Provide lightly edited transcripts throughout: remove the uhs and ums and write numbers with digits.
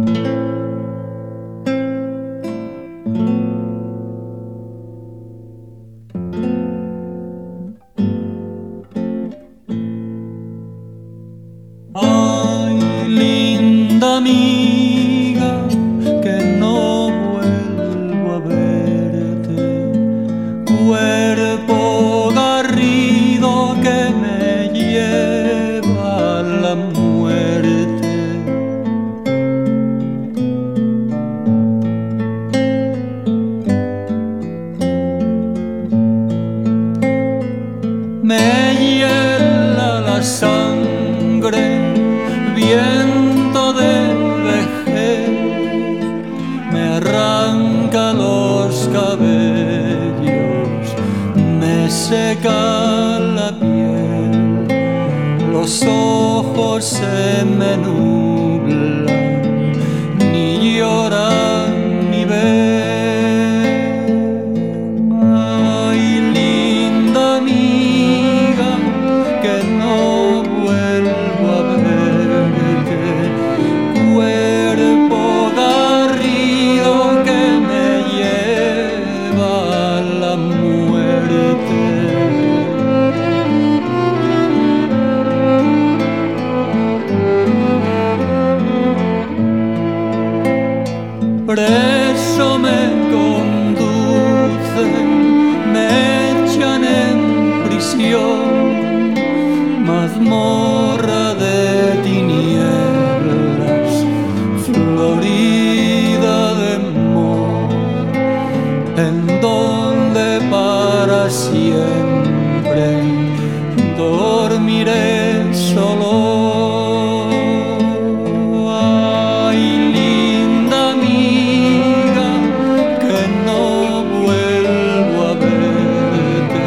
Ay, linda amiga, que no vuelvo a verte, cuerpo garrido que me lleva a la muerte. Me hiela la sangre, viento de vejez, me arranca los cabellos, me seca la piel, los ojos se me nublan, ni lloran ni ven. Ay, linda amiga, que no vuelvo a verte, cuerpo garrido que me lleva a la muerte. Preso me conducen, me echan en prisión, mazmorra de tinieblas, florida de amor, en donde para siempre dormiré solo. Ay, linda amiga, que no vuelvo a verte,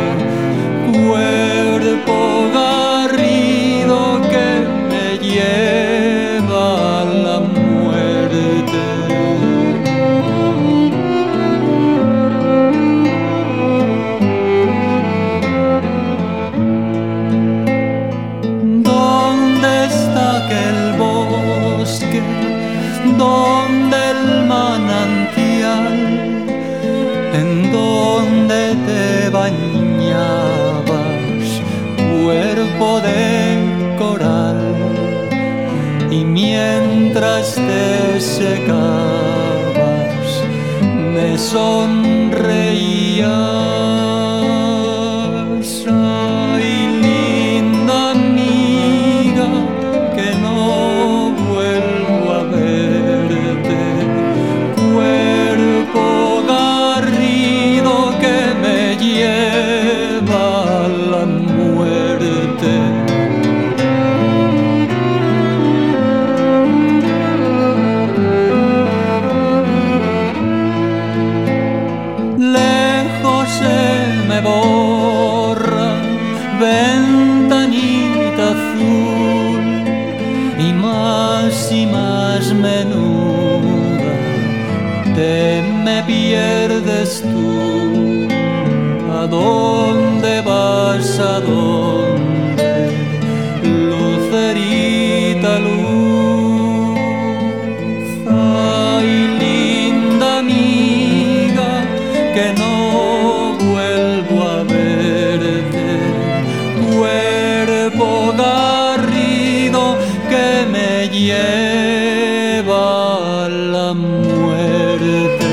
cuerpo garrido que me lleva a la muerte. ¿Dónde está aquel bosque? ¿Dónde el manantial? ¿En dónde te bañabas, cuerpo de coral? Y mientras te secabas, me sonreías. Ay, linda amiga, que no vuelvo a verte, cuerpo garrido que me lleva a la muerte. Lejos se me borra, ventanita azul, y más menuda te me pierdes tú. ¿A dónde vas? ¿A dónde, lucerita luz? Ay, linda amiga, que no vuelvo a verte, cuerpo garrido que me lleva a la muerte.